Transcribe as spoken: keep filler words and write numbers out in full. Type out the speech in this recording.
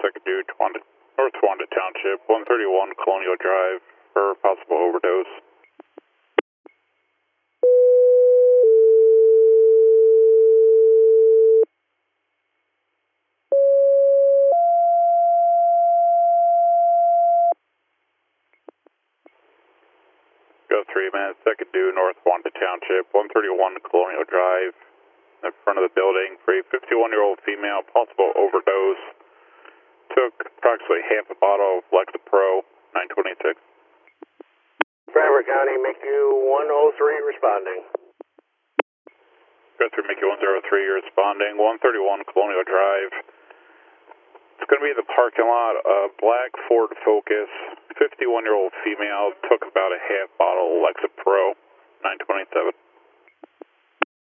second due, Twanda, North Twanda Township, one thirty-one Colonial Drive for possible overdose. Go three minutes, second due, North Wanda Township, one thirty-one Colonial Drive, in front of the building for a fifty-one-year-old female, possible overdose. Took approximately half a bottle of Lexapro, nine twenty-six. Broward County, M C U one oh three responding. Go through Mickey one oh three, you're responding, one thirty-one Colonial Drive. It's going to be in the parking lot, a black Ford Focus, fifty-one-year-old female, took about a half bottle of Lexapro, nine twenty-seven.